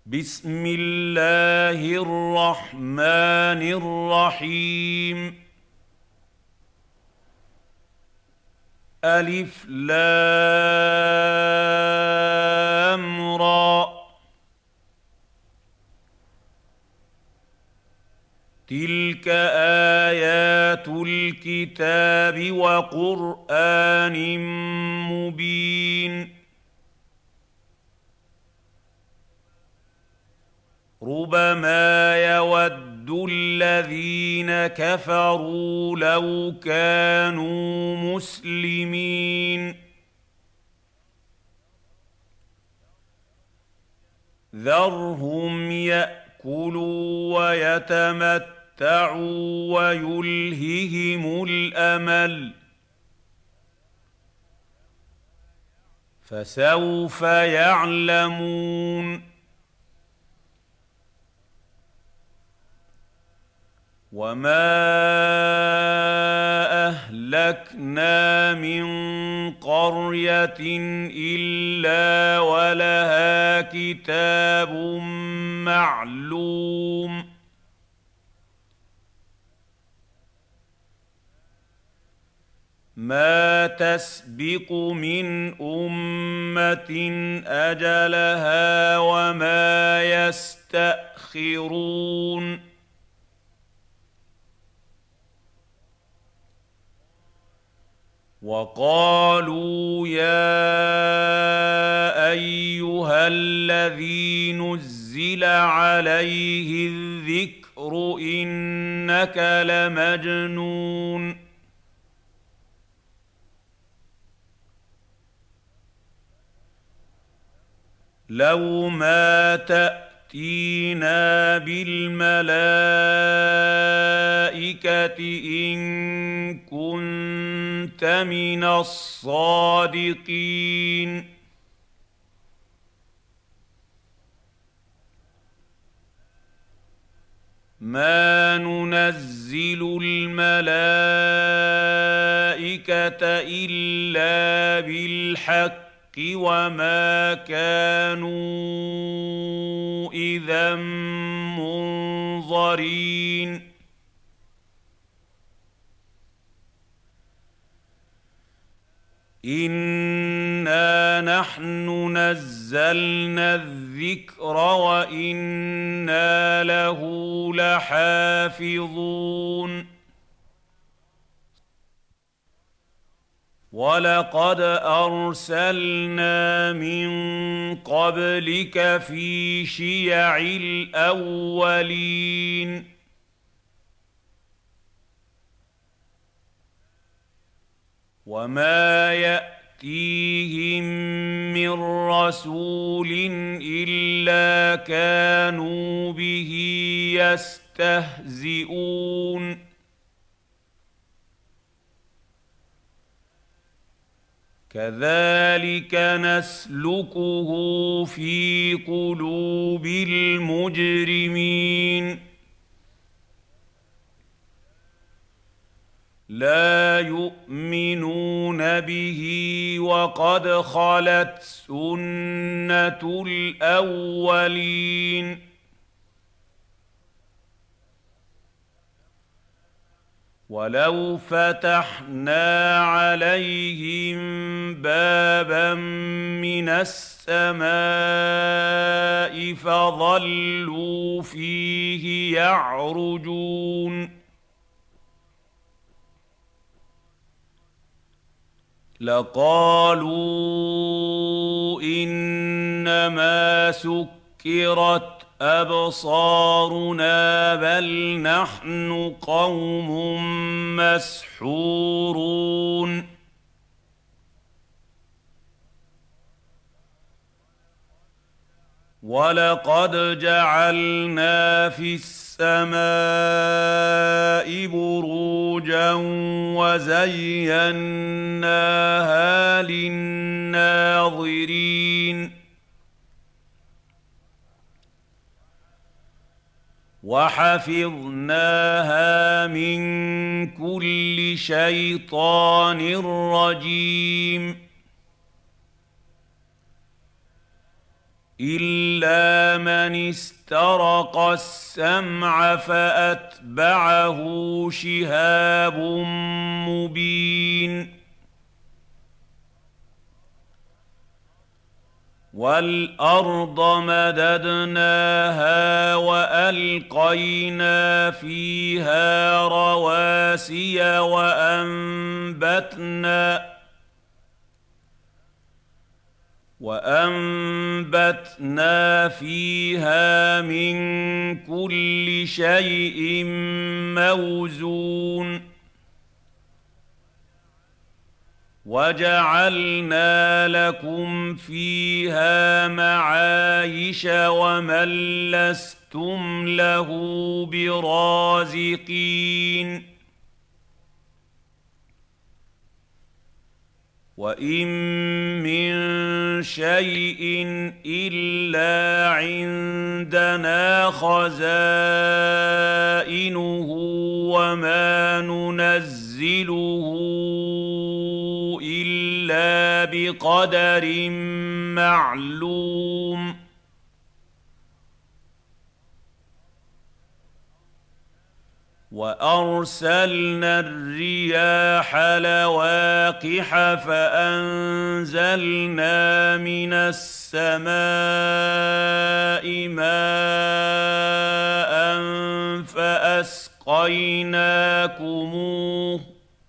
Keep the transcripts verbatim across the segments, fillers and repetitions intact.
بسم الله الرحمن الرحيم. ألف لام را. تلك آيات الكتاب وقرآن مبين. ربما يود الذين كفروا لو كانوا مسلمين. ذرهم يأكلوا ويتمتعوا ويلههم الأمل، فسوف يعلمون. وما أهلكنا من قرية إلا ولها كتاب معلوم. ما تسبق من أمة أجلها وما يستأخرون. وقالوا يا أيها الذي نزل عليه الذكر إنك لمجنون. لو ما تأتينا بالملائكة إن كنت من الصادقين. ما ننزل الملائكة إلا بالحق وما كانوا إذا منظرين. إنا نحن نزلنا الذكر وإنا له لحافظون. ولقد أرسلنا من قبلك في شيع الأولين. وما يأتيهم من رسول إلا كانوا به يستهزئون. كذلك نسلكه في قلوب المجرمين. لا يؤمنون به وقد خلت سنة الأولين. ولو فتحنا عليهم بابا من السماء فظلوا فيه يعرجون لقالوا إنما سكرت أبصارنا بل نحن قوم مسحورون. ولقد جعلنا في السماء بروجا وزيناها للناظرين. وحفظناها من كل شيطان رجيم. إلا من استرق السمع فأتبعه شهاب مبين والأرض مددناها وألقينا فيها رواسي وأنبتنا وأنبتنا فيها من كل شيء موزون وجعلنا لكم فيها معايش ومن لستم له برازقين وإن من شيء إلا عندنا خزائنه وما ننزله إلا بقدر معلوم وأرسلنا الرياح لواقح فأنزلنا من السماء ماء فأسقيناكموه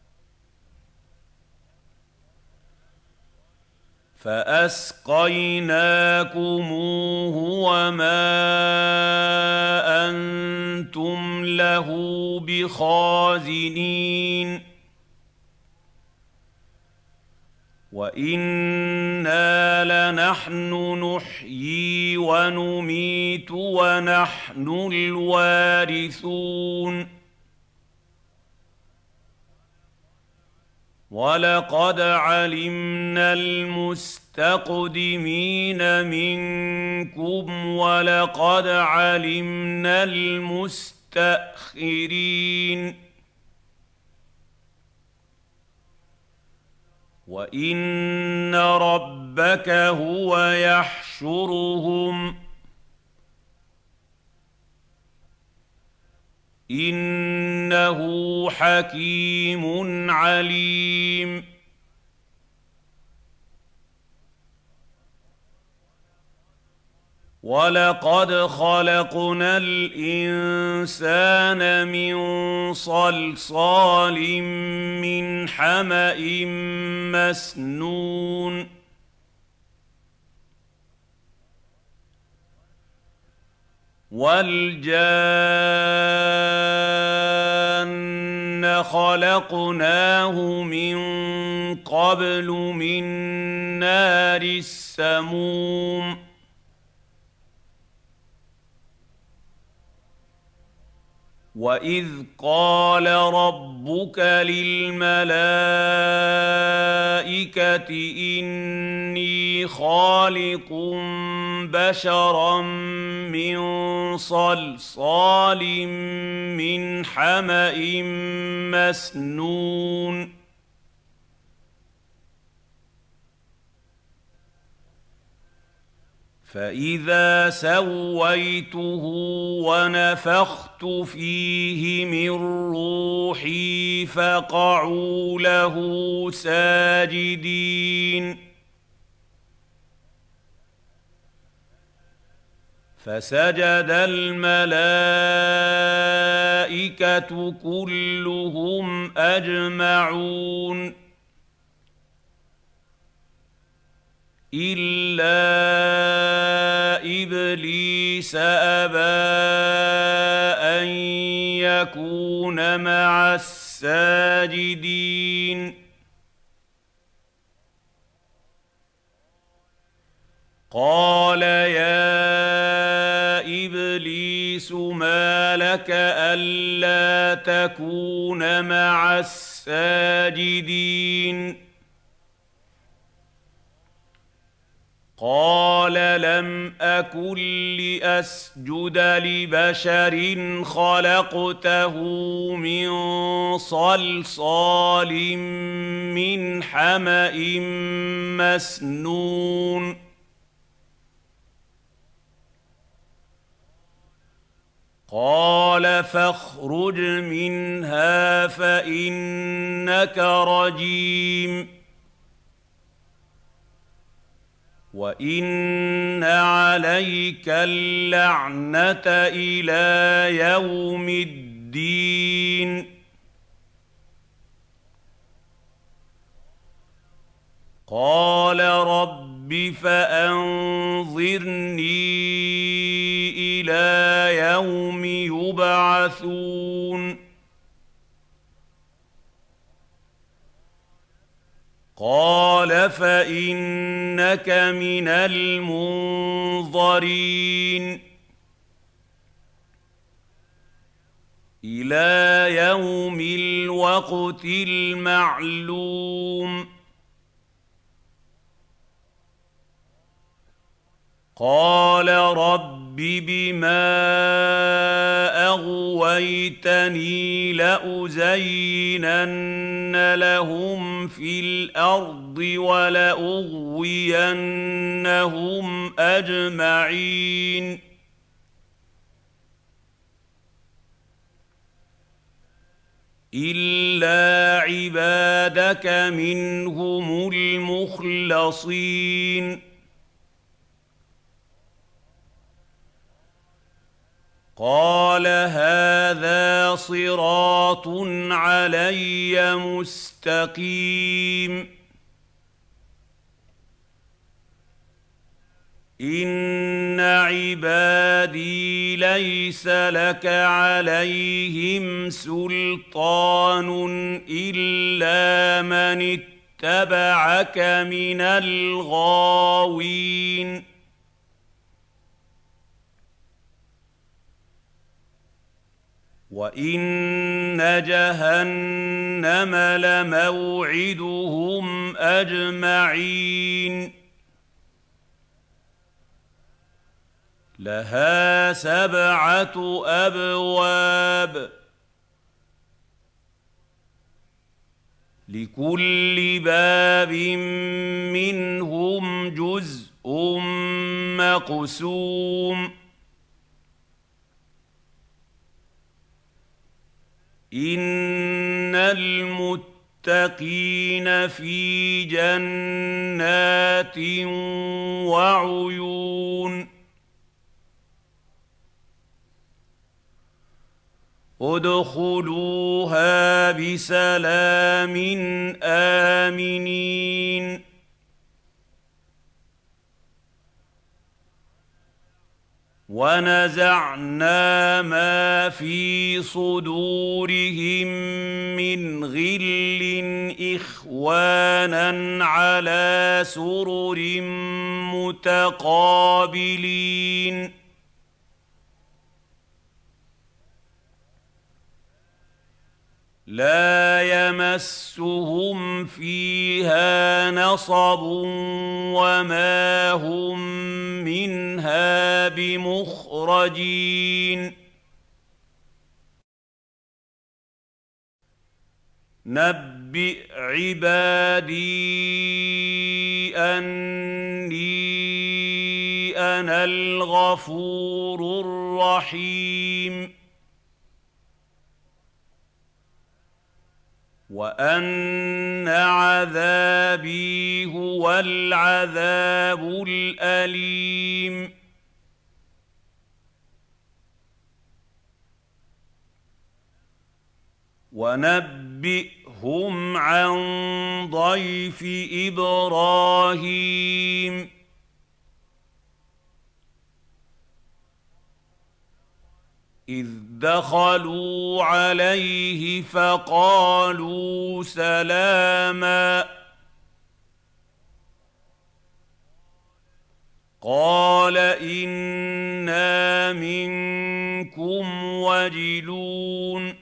فأسقيناكموه وما أنتم له بخازنين وإنا لنحن نحيي ونميت ونحن الوارثون ولقد علمنا المستقدمين منكم ولقد علمنا المستأخرين وإن ربك هو يحشرهم إنه حكيم عليم ولقد خلقنا الإنسان من صلصال من حمأ مسنون والجان خلقناه من قبل من نار السموم وإذ قال ربك للملائكة إني خالق بشرا من صلصال من حمأ مسنون فإذا سويته ونفخت فيه من روحي فقعوا له ساجدين فسجد الملائكة كلهم أجمعون إلا إبليس أبى أن يكون مع الساجدين قال يا إبليس ما لك ألا تكون مع الساجدين قال لم أكن لأسجد لبشر خلقته من صلصال من حمأ مسنون قال فاخرج منها فإنك رجيم وإن عليك اللعنة إلى يوم الدين قال رب فأنظرني إلى يوم يبعثون قال فإنك من المنظرين إلى يوم الوقت المعلوم قال رب بما أغويتني لأزينن لهم في الأرض ولأغوينهم أجمعين إلا عبادك منهم المخلصين قال هذا صراط علي مستقيم إن عبادي ليس لك عليهم سلطان إلا من اتبعك من الغاوين وإن جهنم لموعدهم أجمعين لها سبعة أبواب لكل باب منهم جزء مقسوم إن المتقين في جنات وعيون ادخلوها بسلام آمنين ونزعنا ما في صدورهم من غل إخوانا على سرر متقابلين لا يمسهم فيها نصب وما هم منها بمخرجين نبئ عبادي أني أنا الغفور الرحيم وأن عذابي هو العذاب الأليم ونبئهم عن ضيف إبراهيم إذ دخلوا عليه فقالوا سلاما قال إنا منكم وجلون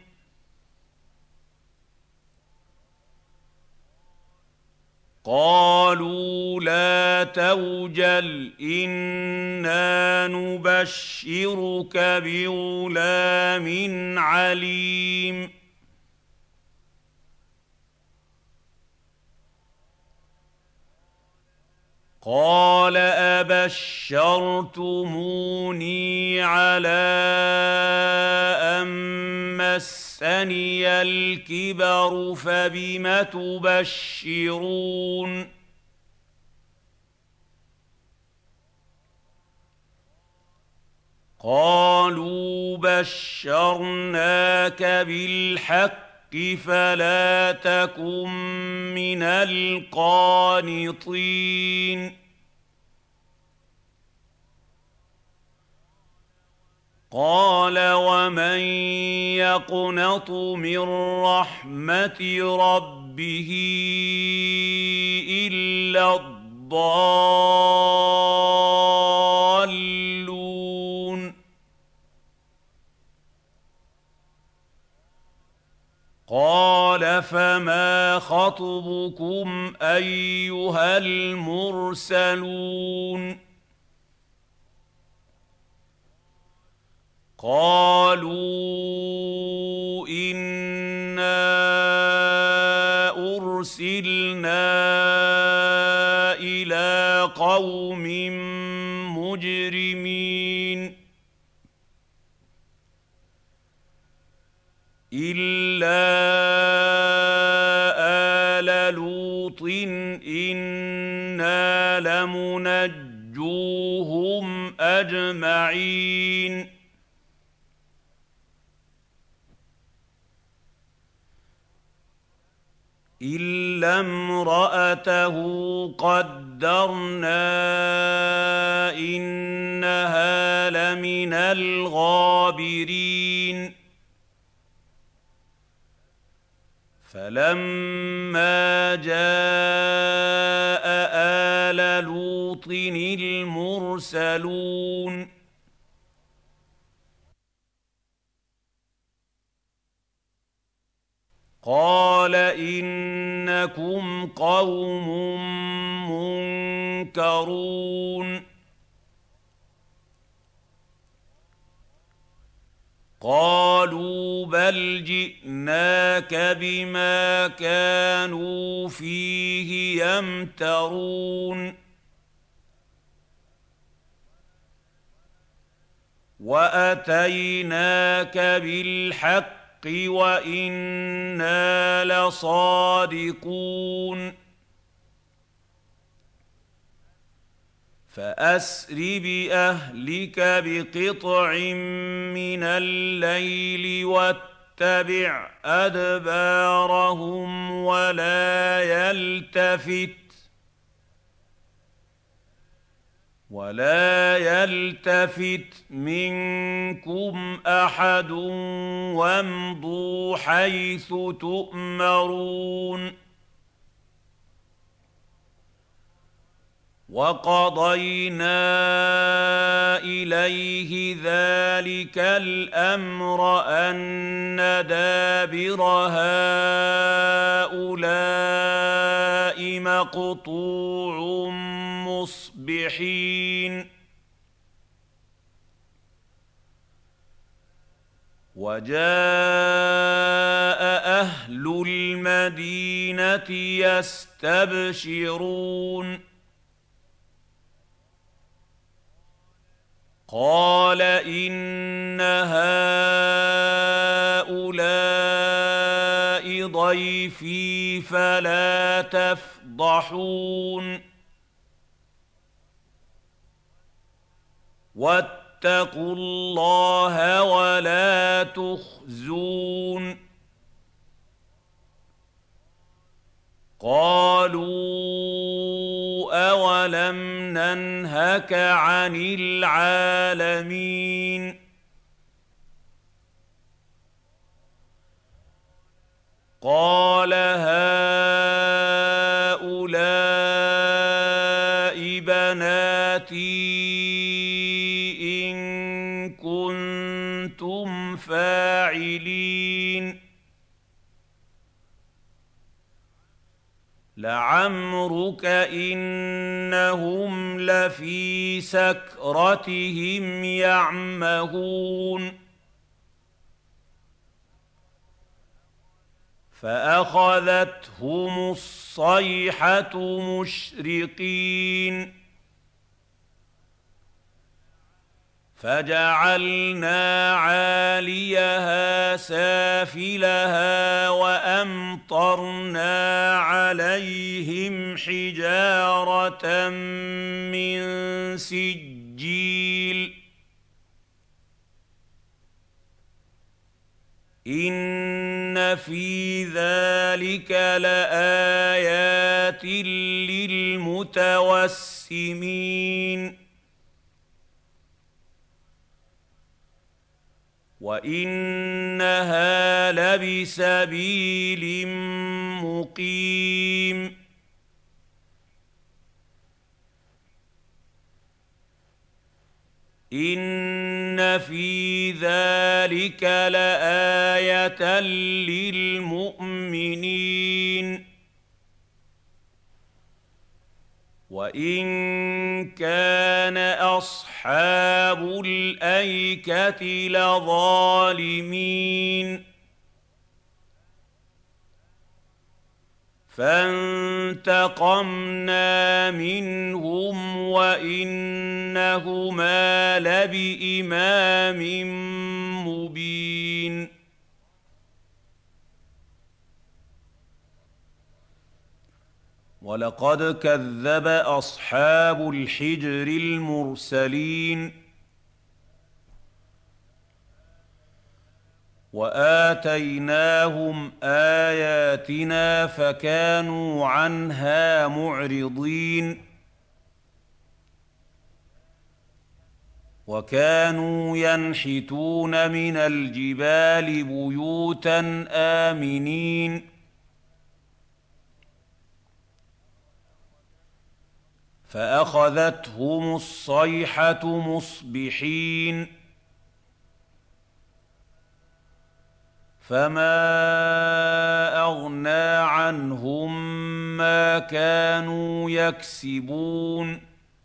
قالوا لا توجل إنا نبشرك بغلام عليم قال أبشرتموني على أن مسني الكبر فبم تبشرون قالوا بشرناك بالحق فلا تكن من القانطين قال ومن يقنط من رحمة ربه إلا الضالون قال فما خطبكم أيها المرسلون قالوا إنا أرسلنا إلى قوم مجرمين إلا آل لوط إنا لمنجوهم أجمعين إلا امرأته قدرنا إنها لمن الغابرين فلما جاء آل لوط المرسلون قال إنكم قوم منكرون قالوا بل جئناك بما كانوا فيه يمترون وأتيناك بالحق وإنا لصادقون فأسر بأهلك بقطع من الليل واتبع أدبارهم ولا يلتفت ولا يلتفت منكم أحد وامضوا حيث تؤمرون وقضينا إليه ذلك الأمر أن دابر هؤلاء مقطوع مصبحين وجاء أهل المدينة يستبشرون قال إن هؤلاء ضيفي فلا تفضحون واتقوا الله ولا تخزون قالوا أولم ننهك عن العالمين قال هؤلاء بناتي إن كنتم فاعلين لعمرك إنهم لفي سكرتهم يعمهون فأخذتهم الصيحة مشرقين فجعلنا عاليها سافلها وأمطرنا عليهم حجارة من سجيل إن في ذلك لآيات للمتوسمين وإنها لبسبيل مقيم إن في ذلك لآية للمؤمنين وإن كان أصحاب الأيكة لظالمين فانتقمنا منهم وإنهما لبإمام مبين ولقد كذب أصحاب الحجر المرسلين وآتيناهم آياتنا فكانوا عنها معرضين وكانوا ينحتون من الجبال بيوتا آمنين فأخذتهم الصيحة مصبحين فما أغنى عنهم ما كانوا يكسبون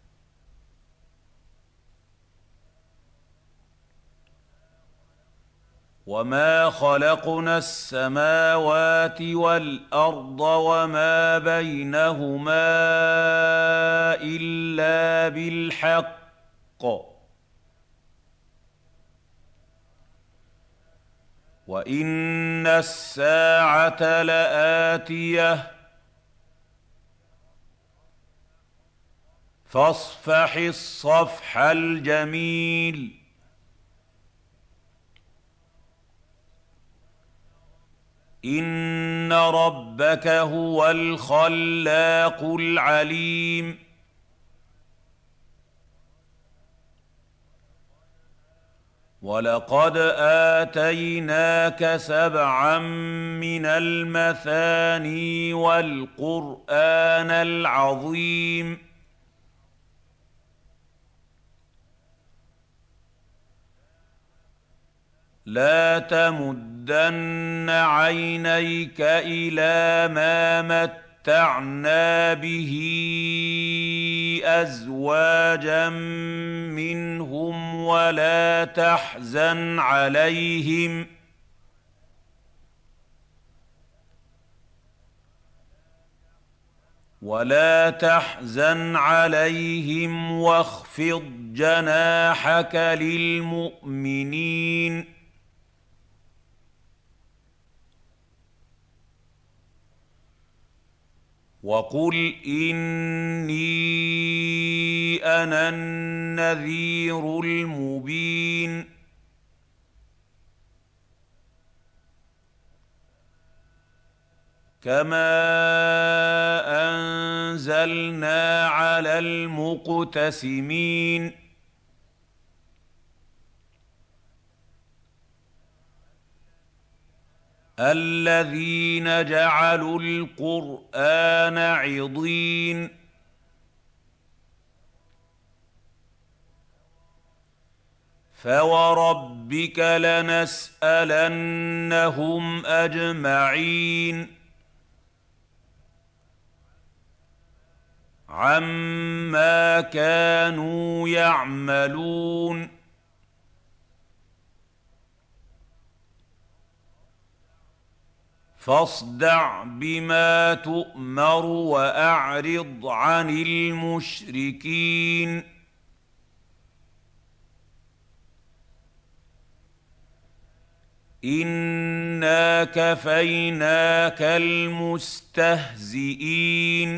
وما خلقنا السماوات والأرض وما بينهما إلا بالحق وإن الساعة لآتية فاصفح الصفح الجميل إن ربك هو الخلاق العليم ولقد آتيناك سبعا من المثاني والقرآن العظيم لا تمدن عينيك إلى ما متعنا به أزواجا منهم ولا تحزن عليهم ولا تحزن عليهم واخفض جناحك للمؤمنين وقل إني أنا النذير المبين كما أنزلنا على المقتسمين الذين جعلوا القرآن عضين فوربك لنسألنهم أجمعين عما كانوا يعملون فاصدع بما تؤمر وأعرض عن المشركين انا كفيناك المستهزئين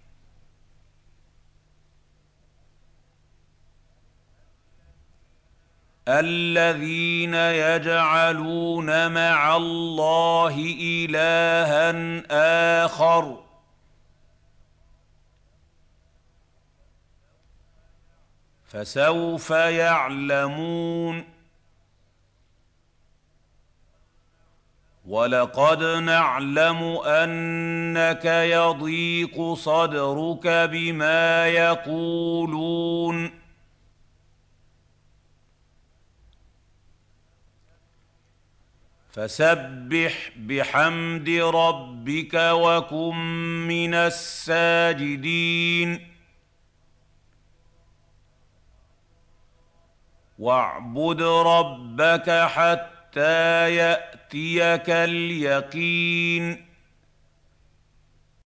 الذين يجعلون مع الله إلها آخر فسوف يعلمون ولقد نعلم أنك يضيق صدرك بما يقولون فسبح بحمد ربك وكن من الساجدين واعبد ربك حتى يأتيك اليقين